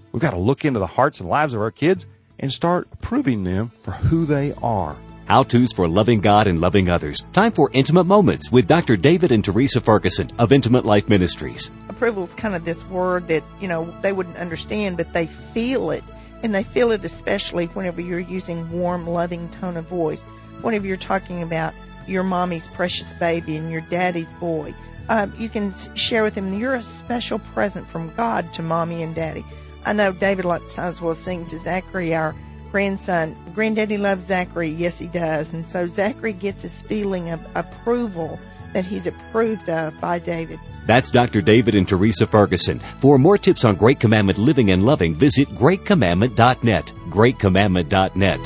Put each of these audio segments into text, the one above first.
We've got to look into the hearts and lives of our kids and start approving them for who they are. How-tos for loving God and loving others. Time for Intimate Moments with Dr. David and Teresa Ferguson of Intimate Life Ministries. Approval is kind of this word that, they wouldn't understand, but they feel it. And they feel it especially whenever you're using warm, loving tone of voice. Whenever you're talking about your mommy's precious baby and your daddy's boy. You can share with them you're a special present from God to mommy and daddy. I know David lots of times will sing to Zachary, our grandson, Granddaddy loves Zachary. Yes, he does. And so Zachary gets this feeling of approval that he's approved of by David. That's Dr. David and Teresa Ferguson. For more tips on Great Commandment living and loving, visit greatcommandment.net. greatcommandment.net.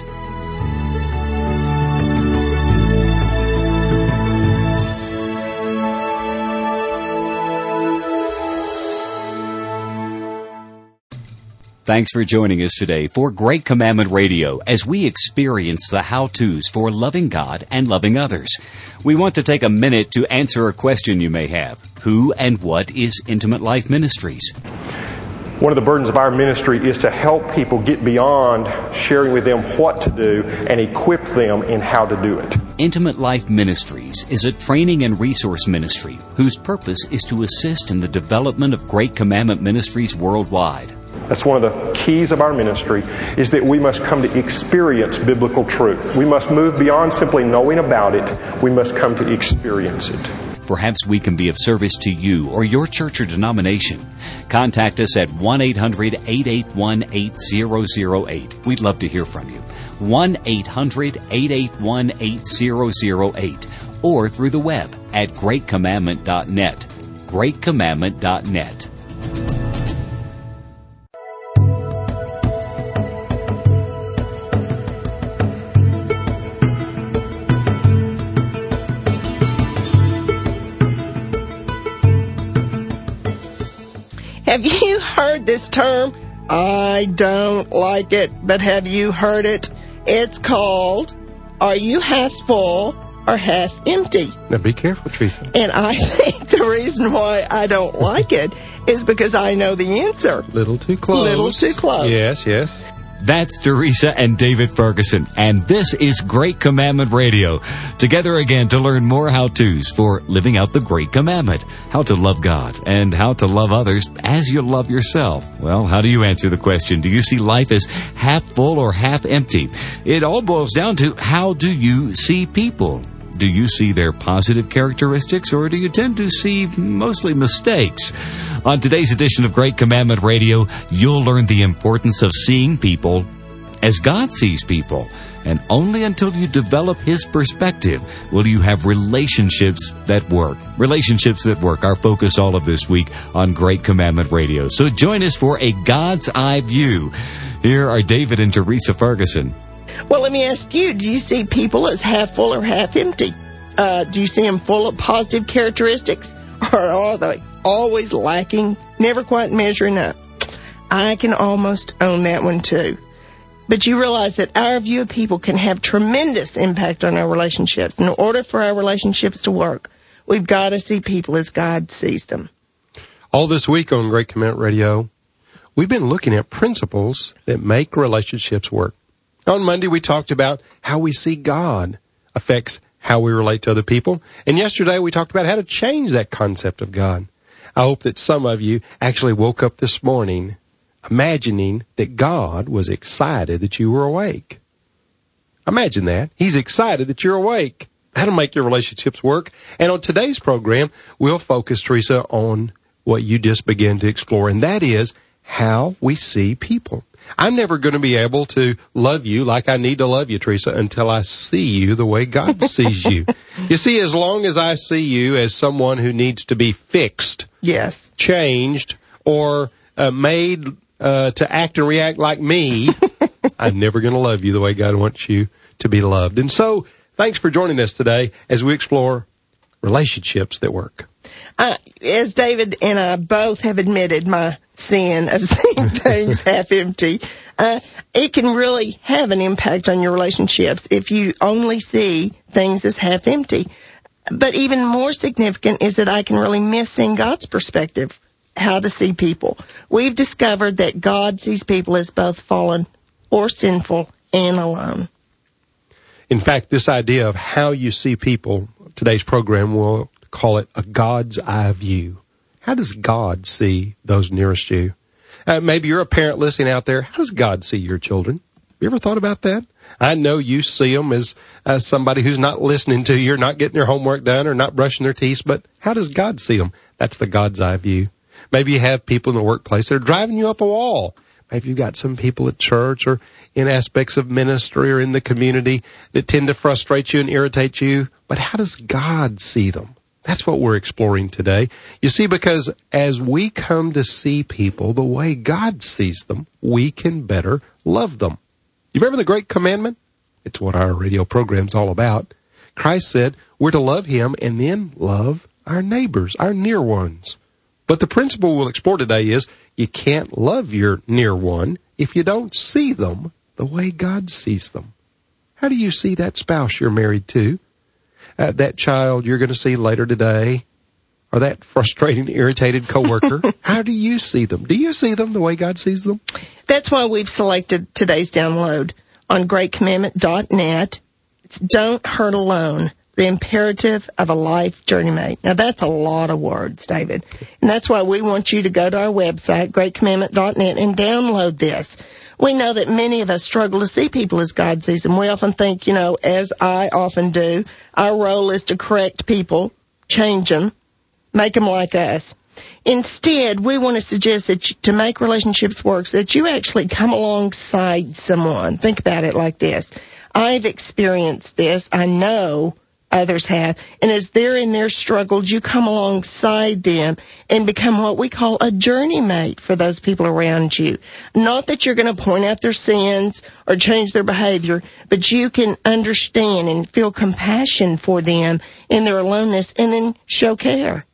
Thanks for joining us today for Great Commandment Radio as we experience the how-tos for loving God and loving others. We want to take a minute to answer a question you may have. Who and what is Intimate Life Ministries? One of the burdens of our ministry is to help people get beyond sharing with them what to do and equip them in how to do it. Intimate Life Ministries is a training and resource ministry whose purpose is to assist in the development of Great Commandment ministries worldwide. That's one of the keys of our ministry, is that we must come to experience biblical truth. We must move beyond simply knowing about it. We must come to experience it. Perhaps we can be of service to you or your church or denomination. Contact us at 1-800-881-8008. We'd love to hear from you. 1-800-881-8008. Or through the web at greatcommandment.net. greatcommandment.net. Have you heard this term? I don't like it, but have you heard it? It's called, are you half full or half empty? Now be careful, Teresa. And I think the reason why I don't like it is because I know the answer. Little too close. Little too close. Yes, yes. That's Teresa and David Ferguson, and this is Great Commandment Radio. Together again to learn more how-tos for living out the Great Commandment, how to love God and how to love others as you love yourself. Well, how do you answer the question? Do you see life as half full or half empty? It all boils down to, how do you see people? Do you see their positive characteristics, or do you tend to see mostly mistakes? On today's edition of Great Commandment Radio, you'll learn the importance of seeing people as God sees people. And only until you develop His perspective will you have relationships that work. Relationships that work, our focus all of this week on Great Commandment Radio. So join us for a God's Eye View. Here are David and Teresa Ferguson. Well, let me ask you, do you see people as half full or half empty? Do you see them full of positive characteristics? Or are they always lacking, never quite measuring up? I can almost own that one too. But you realize that our view of people can have tremendous impact on our relationships. In order for our relationships to work, we've got to see people as God sees them. All this week on Great Commandment Radio, we've been looking at principles that make relationships work. On Monday, we talked about how we see God affects how we relate to other people. And yesterday, we talked about how to change that concept of God. I hope that some of you actually woke up this morning imagining that God was excited that you were awake. Imagine that. He's excited that you're awake. That'll make your relationships work. And on today's program, we'll focus, Teresa, on what you just began to explore, and that is how we see people. I'm never going to be able to love you like I need to love you, Teresa, until I see you the way God sees you. You see, as long as I see you as someone who needs to be fixed, yes, changed, or made to act and react like me, I'm never going to love you the way God wants you to be loved. And so, thanks for joining us today as we explore relationships that work. As David and I both have admitted my sin of seeing things half empty, it can really have an impact on your relationships if you only see things as half empty. But even more significant is that I can really miss seeing God's perspective how to see people. We've discovered that God sees people as both fallen or sinful and alone. In fact, this idea of how you see people, today's program will call it a God's eye view. How does God see those nearest you? Maybe you're a parent listening out there. How does God see your children? Have you ever thought about that? I know you see them as somebody who's not listening to you or not getting their homework done or not brushing their teeth, but how does God see them? That's the God's eye view. Maybe you have people in the workplace that are driving you up a wall. Maybe you've got some people at church or in aspects of ministry or in the community that tend to frustrate you and irritate you. But how does God see them? That's what we're exploring today. You see, because as we come to see people the way God sees them, we can better love them. You remember the Great Commandment? It's what our radio program's all about. Christ said we're to love Him and then love our neighbors, our near ones. But the principle we'll explore today is you can't love your near one if you don't see them the way God sees them. How do you see that spouse you're married to? That child you're going to see later today? Or that frustrating, irritated coworker? How do you see them? Do you see them the way God sees them? That's why we've selected today's download on greatcommandment.net. It's Don't Hurt Alone, the imperative of a life journey mate. Now, that's a lot of words, David. And that's why we want you to go to our website, greatcommandment.net, and download this. We know that many of us struggle to see people as God sees them. We often think, as I often do, our role is to correct people, change them, make them like us. Instead, we want to suggest that to make relationships work, that you actually come alongside someone. Think about it like this. I've experienced this. I know others have. And as they're in their struggles, you come alongside them and become what we call a journey mate for those people around you. Not that you're going to point out their sins or change their behavior, but you can understand and feel compassion for them in their aloneness and then show care.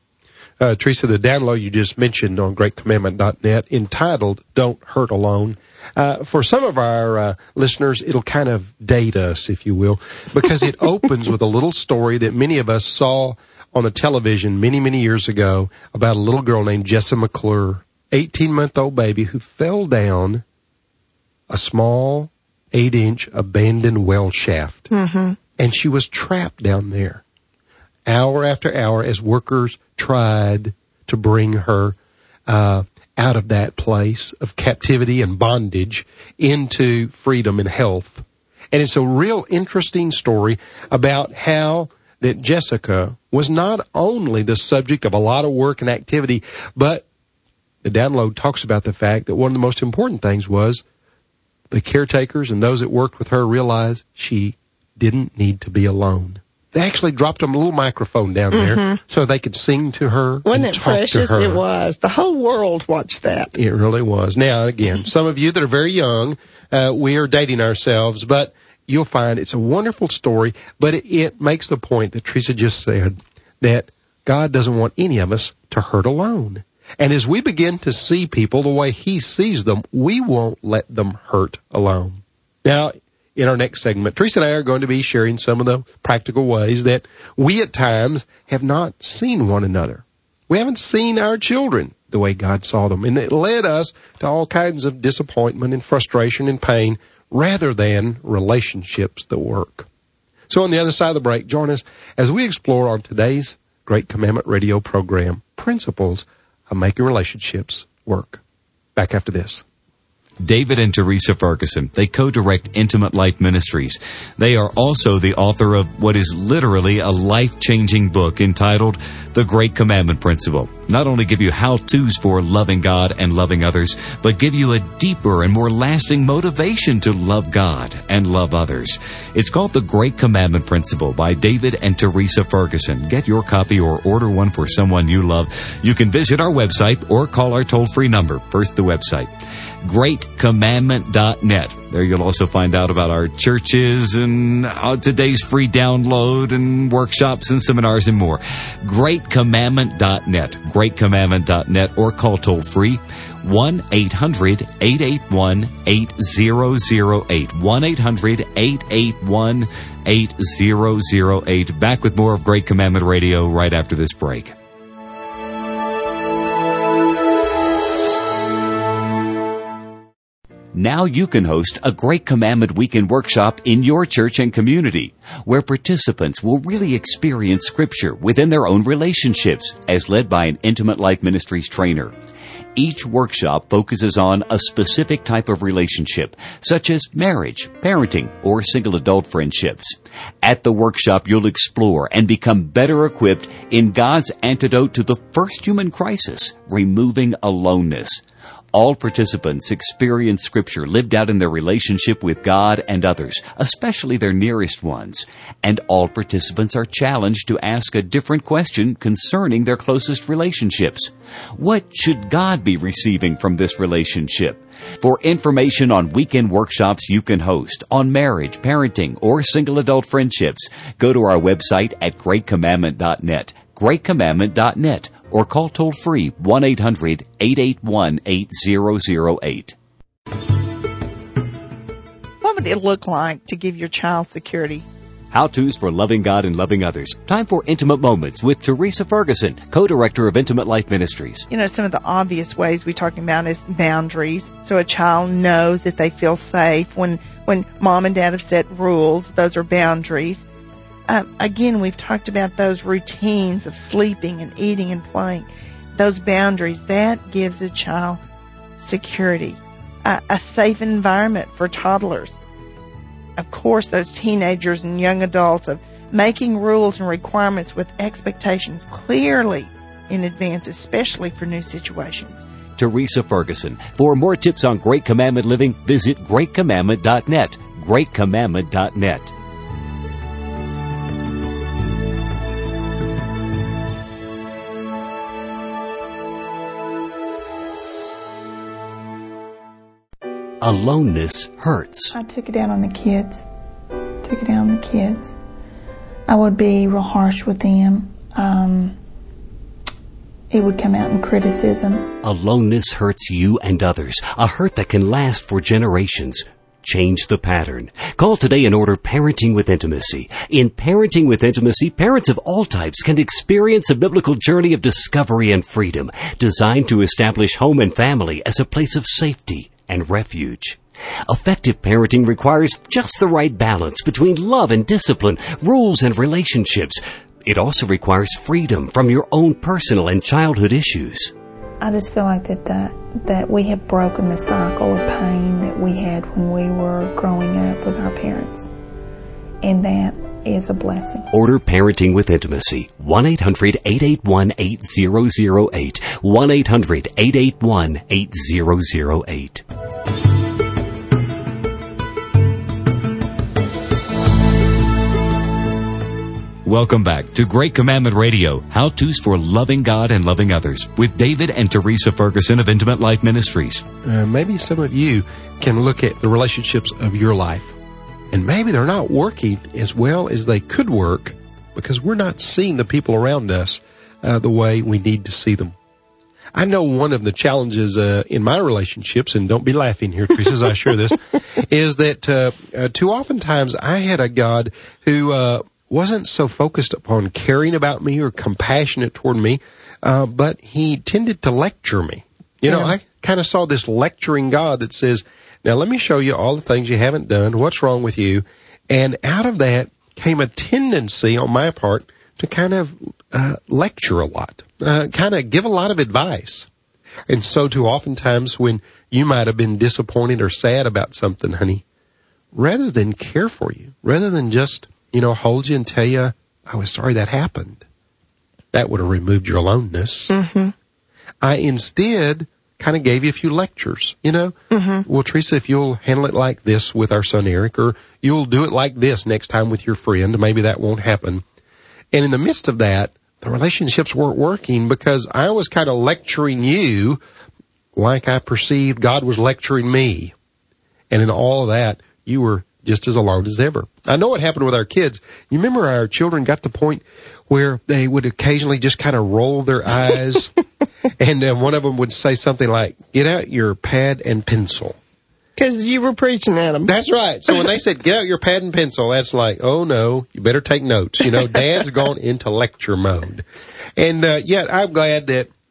Teresa, the download you just mentioned on greatcommandment.net entitled Don't Hurt Alone. For some of our listeners, it'll kind of date us, if you will, because it opens with a little story that many of us saw on the television many, many years ago about a little girl named Jessa McClure, 18-month-old baby who fell down a small 8-inch abandoned well shaft. Mm-hmm. And she was trapped down there hour after hour as workers tried to bring her out of that place of captivity and bondage into freedom and health. And it's a real interesting story about how that Jessica was not only the subject of a lot of work and activity, but the download talks about the fact that one of the most important things was the caretakers and those that worked with her realized she didn't need to be alone. They actually dropped them a little microphone down there so they could sing to her. Wasn't and it talk precious? to her. It was. The whole world watched that. It really was. Now, again, some of you that are very young, we are dating ourselves, but you'll find it's a wonderful story, but it makes the point that Teresa just said, that God doesn't want any of us to hurt alone. And as we begin to see people the way He sees them, we won't let them hurt alone. Now, in our next segment, Teresa and I are going to be sharing some of the practical ways that we at times have not seen one another. We haven't seen our children the way God saw them. And it led us to all kinds of disappointment and frustration and pain rather than relationships that work. So on the other side of the break, join us as we explore on today's Great Commandment Radio program, principles of making relationships work. Back after this. David and Teresa Ferguson, they co-direct Intimate Life Ministries. They are also the author of what is literally a life-changing book entitled The Great Commandment Principle. Not only give you how-tos for loving God and loving others, but give you a deeper and more lasting motivation to love God and love others. It's called The Great Commandment Principle by David and Teresa Ferguson. Get your copy or order one for someone you love. You can visit our website or call our toll-free number. First, the website, greatcommandment.net. There you'll also find out about our churches and today's free download and workshops and seminars and more. Greatcommandment.net. Greatcommandment.net, or call toll free 1-800-881-8008. 1-800-881-8008. Back with more of Great Commandment Radio right after this break. Now you can host a Great Commandment Weekend workshop in your church and community, where participants will really experience Scripture within their own relationships, as led by an Intimate Life Ministries trainer. Each workshop focuses on a specific type of relationship, such as marriage, parenting, or single adult friendships. At the workshop, you'll explore and become better equipped in God's antidote to the first human crisis, removing aloneness. All participants experience Scripture lived out in their relationship with God and others, especially their nearest ones. And all participants are challenged to ask a different question concerning their closest relationships. What should God be receiving from this relationship? For information on weekend workshops you can host on marriage, parenting, or single adult friendships, go to our website at greatcommandment.net, greatcommandment.net, or call toll-free 1-800-881-8008. What would it look like to give your child security? How-tos for loving God and loving others. Time for Intimate Moments with Teresa Ferguson, co-director of Intimate Life Ministries. You know, some of the obvious ways we're talking about is boundaries. So a child knows that they feel safe. When mom and dad have set rules, those are boundaries. Again, we've talked about those routines of sleeping and eating and playing. Those boundaries, that gives a child security. A safe environment for toddlers. Of course, those teenagers and young adults of making rules and requirements with expectations clearly in advance, especially for new situations. Teresa Ferguson. For more tips on Great Commandment living, visit greatcommandment.net. greatcommandment.net. Aloneness hurts. I took it out on the kids. I would be real harsh with them. It would come out in criticism. Aloneness hurts you and others, a hurt that can last for generations. Change the pattern. Call today and order Parenting with Intimacy. In Parenting with Intimacy, parents of all types can experience a biblical journey of discovery and freedom, designed to establish home and family as a place of safety and refuge. Effective parenting requires just the right balance between love and discipline, rules and relationships. It also requires freedom from your own personal and childhood issues. I just feel like that we have broken the cycle of pain that we had when we were growing up with our parents. And that is a blessing. Order Parenting with Intimacy. 1-800-881-8008. 1-800-881-8008. Welcome back to Great Commandment Radio, How-Tos for Loving God and Loving Others, with David and Teresa Ferguson of Intimate Life Ministries. Maybe some of you can look at the relationships of your life, and maybe they're not working as well as they could work because we're not seeing the people around us the way we need to see them. I know one of the challenges in my relationships, and don't be laughing here, Teresa, as I share this, is that too oftentimes I had a God who wasn't so focused upon caring about me or compassionate toward me, but he tended to lecture me. You know, I kind of saw this lecturing God that says, now let me show you all the things you haven't done, what's wrong with you. And out of that came a tendency on my part to kind of lecture a lot, kind of give a lot of advice. And so too oftentimes when you might have been disappointed or sad about something, honey, rather than care for you, rather than just hold you and tell you, I was sorry that happened. That would have removed your aloneness. Mm-hmm. I instead kind of gave you a few lectures, Mm-hmm. Well, Teresa, if you'll handle it like this with our son Eric, or you'll do it like this next time with your friend, maybe that won't happen. And in the midst of that, the relationships weren't working because I was kind of lecturing you like I perceived God was lecturing me. And in all of that, you were just as alone as ever. I know what happened with our kids. You remember our children got to the point where they would occasionally just kind of roll their eyes, and one of them would say something like, get out your pad and pencil. Because you were preaching at them. That's right. So when they said, get out your pad and pencil, that's like, oh no, you better take notes. Dad's gone into lecture mode. And yet I'm glad that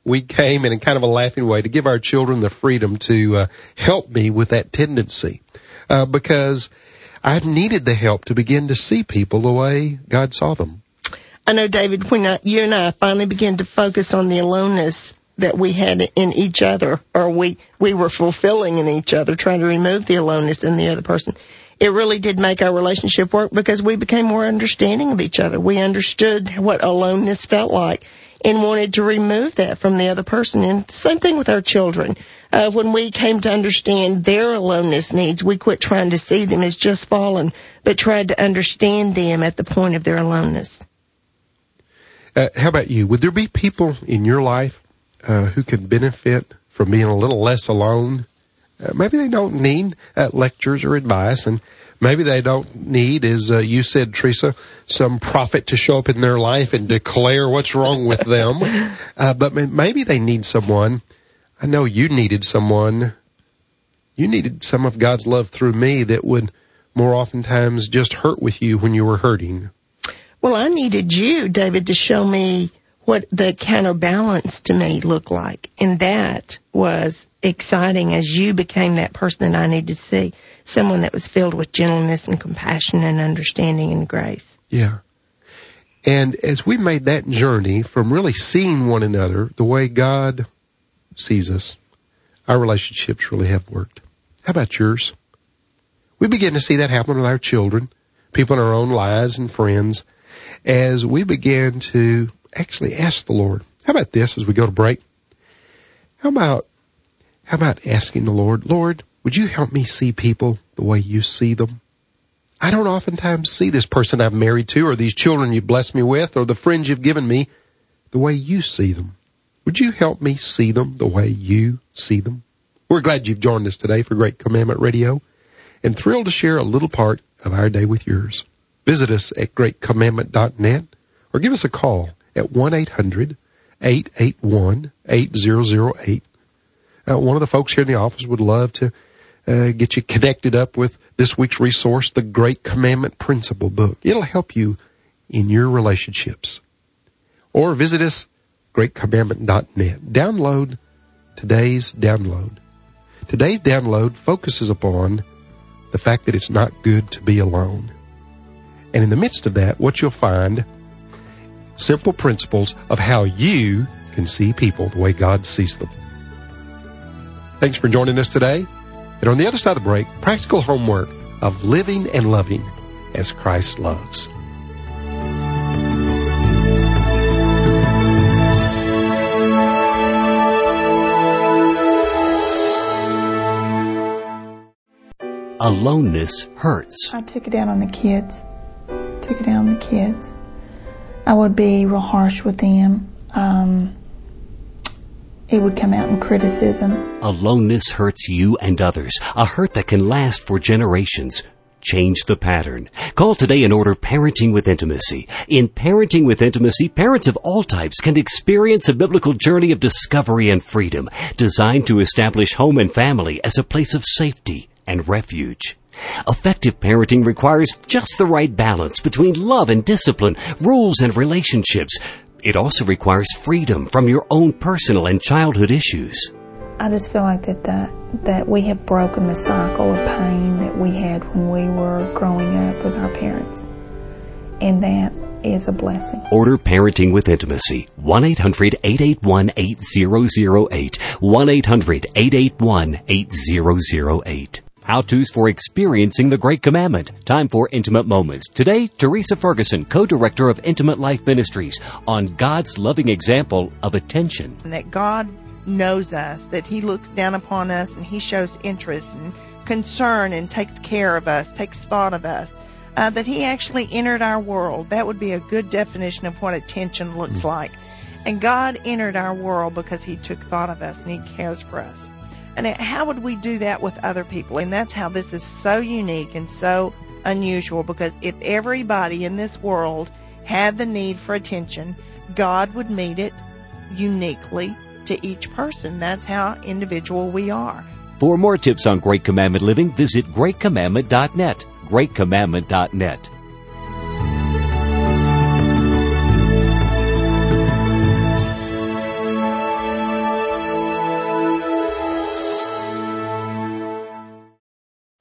we came in kind of a laughing way to give our children the freedom to help me with that tendency, because I needed the help to begin to see people the way God saw them. I know, David, when you and I finally began to focus on the aloneness that we had in each other, or we were fulfilling in each other, trying to remove the aloneness in the other person, it really did make our relationship work because we became more understanding of each other. We understood what aloneness felt like and wanted to remove that from the other person. And same thing with our children. When we came to understand their aloneness needs, we quit trying to see them as just fallen, but tried to understand them at the point of their aloneness. How about you? Would there be people in your life who could benefit from being a little less alone? Maybe they don't need lectures or advice, and maybe they don't need, as you said, Teresa, some prophet to show up in their life and declare what's wrong with them. But maybe they need someone. I know you needed someone. You needed some of God's love through me that would more oftentimes just hurt with you when you were hurting. Well, I needed you, David, to show me what the counterbalance to me looked like. And that was exciting as you became that person that I needed to see, someone that was filled with gentleness and compassion and understanding and grace. Yeah. And as we made that journey from really seeing one another the way God sees us, our relationships really have worked. How about yours? We begin to see that happen with our children, people in our own lives and friends, as we begin to actually ask the Lord. How about this as we go to break? How about asking the Lord, Lord, would you help me see people the way you see them? I don't oftentimes see this person I've married to, or these children you've blessed me with, or the friends you've given me the way you see them. Would you help me see them the way you see them? We're glad you've joined us today for Great Commandment Radio, and thrilled to share a little part of our day with yours. Visit us at greatcommandment.net, or give us a call at 1-800-881-8008. One of the folks here in the office would love to get you connected up with this week's resource, the Great Commandment Principle book. It'll help you in your relationships. Or visit us, greatcommandment.net. Download today's download. Today's download focuses upon the fact that it's not good to be alone. And in the midst of that, what you'll find, simple principles of how you can see people the way God sees them. Thanks for joining us today. And on the other side of the break, practical homework of living and loving as Christ loves. Aloneness hurts. I took it out on the kids. I would be real harsh with them. It would come out in criticism. Aloneness hurts you and others, a hurt that can last for generations. Change the pattern. Call today and order Parenting with Intimacy. In Parenting with Intimacy, parents of all types can experience a biblical journey of discovery and freedom, designed to establish home and family as a place of safety and refuge. Effective parenting requires just the right balance between love and discipline, rules and relationships. It also requires freedom from your own personal and childhood issues. I just feel like that we have broken the cycle of pain that we had when we were growing up with our parents. And that is a blessing. Order Parenting with Intimacy. 1-800-881-8008. 1-800-881-8008. How-tos for experiencing the Great Commandment. Time for Intimate Moments. Today, Teresa Ferguson, co-director of Intimate Life Ministries, on God's loving example of attention. That God knows us, that He looks down upon us and He shows interest and concern and takes care of us, takes thought of us, that He actually entered our world. That would be a good definition of what attention looks like. And God entered our world because He took thought of us and He cares for us. And how would we do that with other people? And that's how this is so unique and so unusual, because if everybody in this world had the need for attention, God would meet it uniquely to each person. That's how individual we are. For more tips on Great Commandment living, visit greatcommandment.net. greatcommandment.net.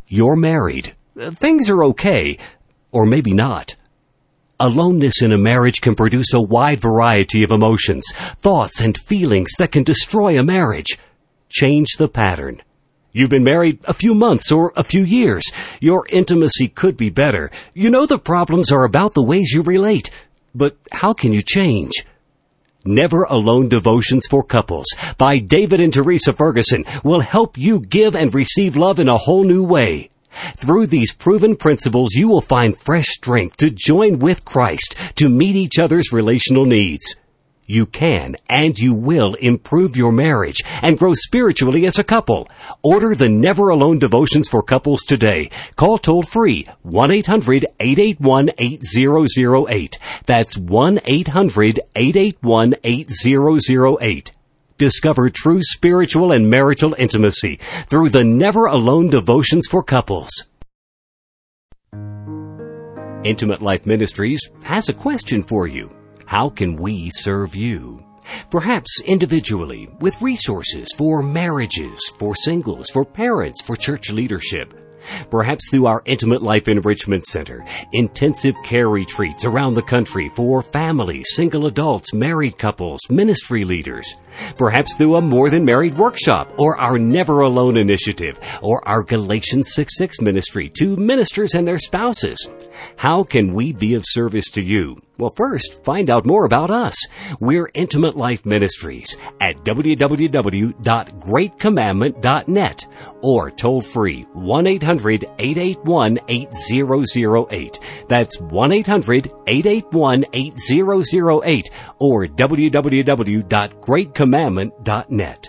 You're married. Things are okay, or maybe not. Aloneness in a marriage can produce a wide variety of emotions, thoughts, and feelings that can destroy a marriage. Change the pattern. You've been married a few months or a few years. Your intimacy could be better. You know the problems are about the ways you relate. But how can you change? Never Alone Devotions for Couples by David and Teresa Ferguson will help you give and receive love in a whole new way. Through these proven principles, you will find fresh strength to join with Christ to meet each other's relational needs. You can and you will improve your marriage and grow spiritually as a couple. Order the Never Alone Devotions for Couples today. Call toll-free 1-800-881-8008. That's 1-800-881-8008. Discover true spiritual and marital intimacy through the Never Alone Devotions for Couples. Intimate Life Ministries has a question for you. How can we serve you? Perhaps individually, with resources for marriages, for singles, for parents, for church leadership. Perhaps through our Intimate Life Enrichment Center, intensive care retreats around the country for families, single adults, married couples, ministry leaders. Perhaps through a More Than Married workshop, or our Never Alone initiative, or our Galatians 6:6 ministry to ministers and their spouses. How can we be of service to you? Well, first, find out more about us. We're Intimate Life Ministries at www.greatcommandment.net or toll-free 1-800-881-8008. That's 1-800-881-8008 or www.greatcommandment.net.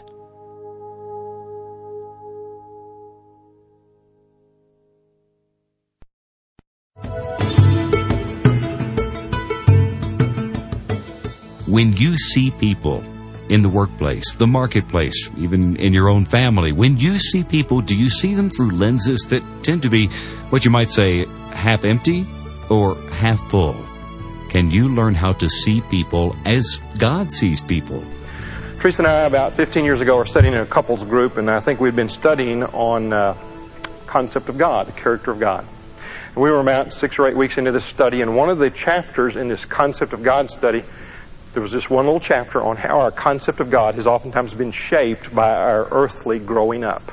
When you see people in the workplace, the marketplace, even in your own family, when you see people, do you see them through lenses that tend to be what you might say half empty or half full? Can you learn how to see people as God sees people? Teresa and I, about 15 years ago, were studying in a couples group, and I think we'd been studying on concept of God, the character of God. And we were about 6 or 8 weeks into this study, and one of the chapters in this concept of God study, there was just one little chapter on how our concept of God has oftentimes been shaped by our earthly growing up.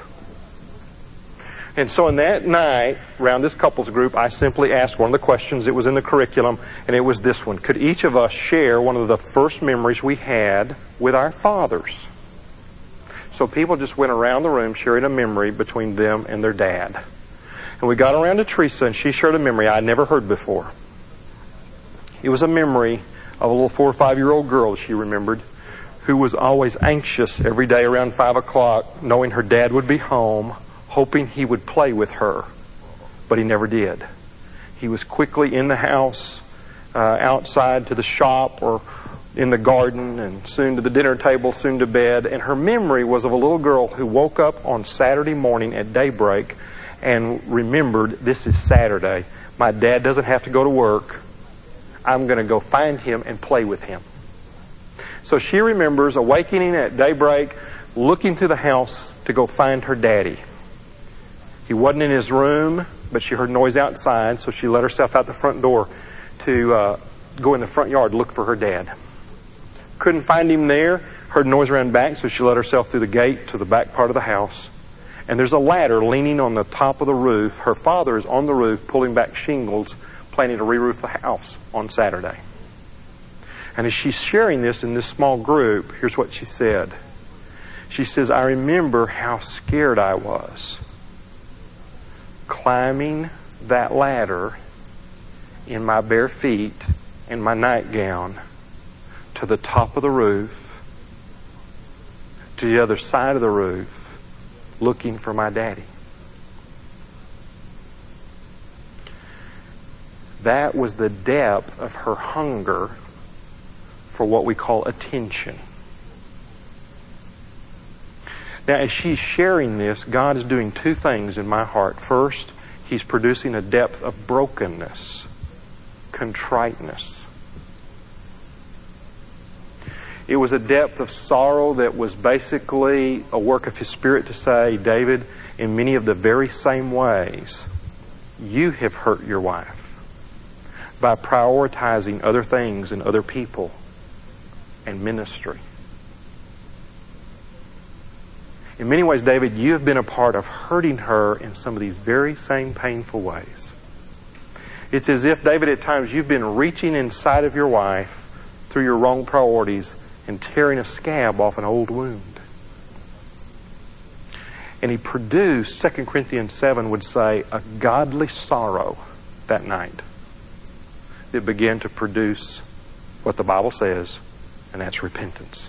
And so in that night, around this couples group, I simply asked one of the questions that was in the curriculum, and it was this one. Could each of us share one of the first memories we had with our fathers? So people just went around the room sharing a memory between them and their dad. And we got around to Teresa, and she shared a memory I had never heard before. It was a memory of a little 4 or 5 year old girl she remembered, who was always anxious every day around 5 o'clock, knowing her dad would be home, hoping he would play with her. But he never did. He was quickly in the house, outside to the shop or in the garden, and soon to the dinner table, soon to bed. And her memory was of a little girl who woke up on Saturday morning at daybreak and remembered, this is Saturday. My dad doesn't have to go to work. I'm going to go find him and play with him. So she remembers awakening at daybreak, looking through the house to go find her daddy. He wasn't in his room, but she heard noise outside, so she let herself out the front door to go in the front yard to look for her dad. Couldn't find him there, heard noise around back, so she let herself through the gate to the back part of the house. And there's a ladder leaning on the top of the roof. Her father is on the roof pulling back shingles, planning to re-roof the house on Saturday. And as she's sharing this in this small group, here's what she said. She says, I remember how scared I was climbing that ladder in my bare feet and my nightgown to the top of the roof, to the other side of the roof, looking for my daddy. That was the depth of her hunger for what we call attention. Now, as she's sharing this, God is doing two things in my heart. First, He's producing a depth of brokenness, contriteness. It was a depth of sorrow that was basically a work of His Spirit to say, David, in many of the very same ways you have hurt your wife by prioritizing other things and other people and ministry. In many ways, David, you have been a part of hurting her in some of these very same painful ways. It's as if, David, at times you've been reaching inside of your wife through your wrong priorities and tearing a scab off an old wound. And he produced, 2 Corinthians 7 would say, a godly sorrow that night that began to produce what the Bible says, and that's repentance.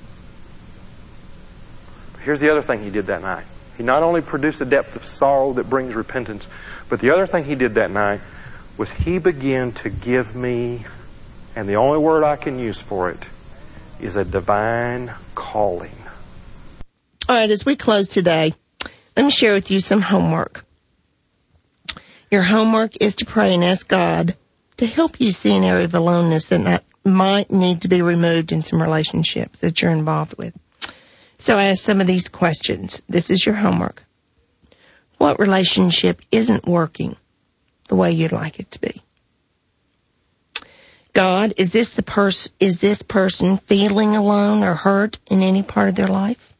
But here's the other thing he did that night. He not only produced a depth of sorrow that brings repentance, but the other thing he did that night was he began to give me, and the only word I can use for it is a divine calling. All right, as we close today, let me share with you some homework. Your homework is to pray and ask God to help you see an area of aloneness that might need to be removed in some relationships that you're involved with. So I ask some of these questions. This is your homework. What relationship isn't working the way you'd like it to be? God, is this person feeling alone or hurt in any part of their life?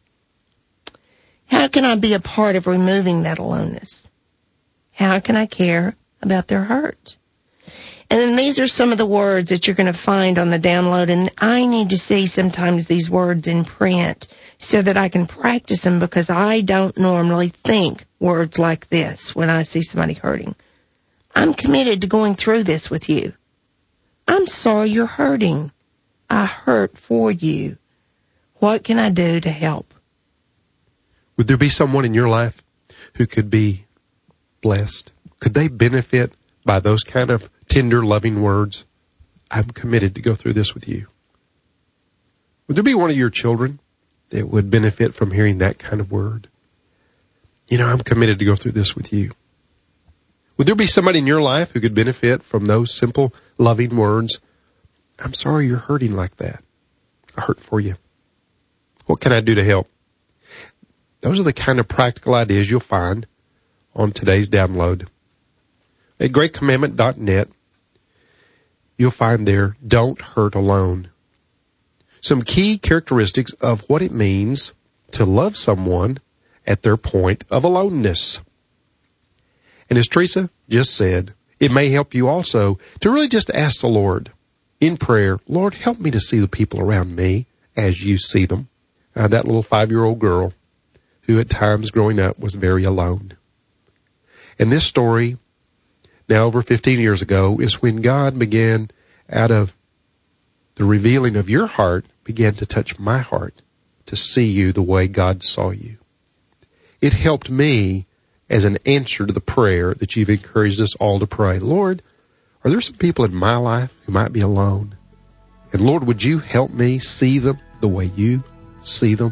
How can I be a part of removing that aloneness? How can I care about their hurt? And then these are some of the words that you're going to find on the download, and I need to see sometimes these words in print so that I can practice them, because I don't normally think words like this when I see somebody hurting. I'm committed to going through this with you. I'm sorry you're hurting. I hurt for you. What can I do to help? Would there be someone in your life who could be blessed? Could they benefit by those kind of tender, loving words? I'm committed to go through this with you. Would there be one of your children that would benefit from hearing that kind of word? I'm committed to go through this with you. Would there be somebody in your life who could benefit from those simple, loving words? I'm sorry you're hurting like that. I hurt for you. What can I do to help? Those are the kind of practical ideas you'll find on today's download. At greatcommandment.net, you'll find there, Don't Hurt Alone. Some key characteristics of what it means to love someone at their point of aloneness. And as Teresa just said, it may help you also to really just ask the Lord in prayer, Lord, help me to see the people around me as you see them. That little 5-year-old girl who at times growing up was very alone. And this story, now over 15 years ago, is when God began, out of the revealing of your heart, began to touch my heart to see you the way God saw you. It helped me as an answer to the prayer that you've encouraged us all to pray. Lord, are there some people in my life who might be alone? And Lord, would you help me see them the way you see them?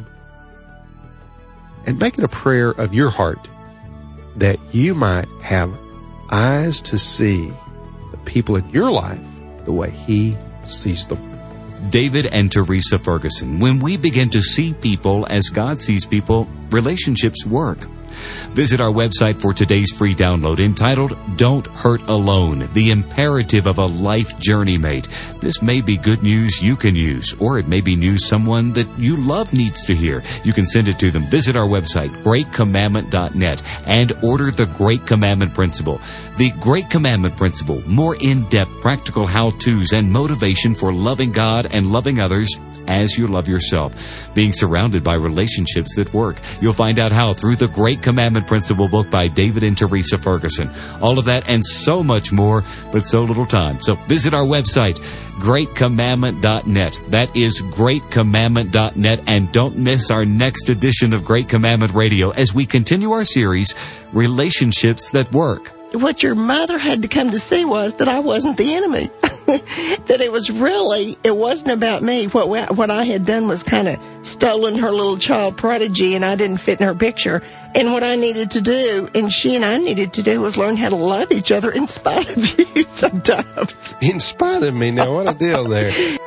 And make it a prayer of your heart that you might have eyes to see the people in your life the way He sees them. David and Teresa Ferguson. When we begin to see people as God sees people, relationships work. Visit our website for today's free download entitled Don't Hurt Alone, the imperative of a life journey mate. This may be good news you can use, or it may be news someone that you love needs to hear. You can send it to them. Visit our website, greatcommandment.net, and order the Great Commandment Principle. The Great Commandment Principle, more in-depth practical how-tos and motivation for loving God and loving others as you love yourself. Being surrounded by relationships that work. You'll find out how through the Great Commandment Principle book by David and Teresa Ferguson. All of that and so much more, but so little time. So visit our website, greatcommandment.net. That is greatcommandment.net. And don't miss our next edition of Great Commandment Radio as we continue our series, Relationships That Work. What your mother had to come to see was that I wasn't the enemy. That it wasn't about me. What I had done was kind of stolen her little child prodigy, and I didn't fit in her picture. And what I needed to do, and she and I needed to do, was learn how to love each other in spite of you sometimes. In spite of me? Now, what a deal there.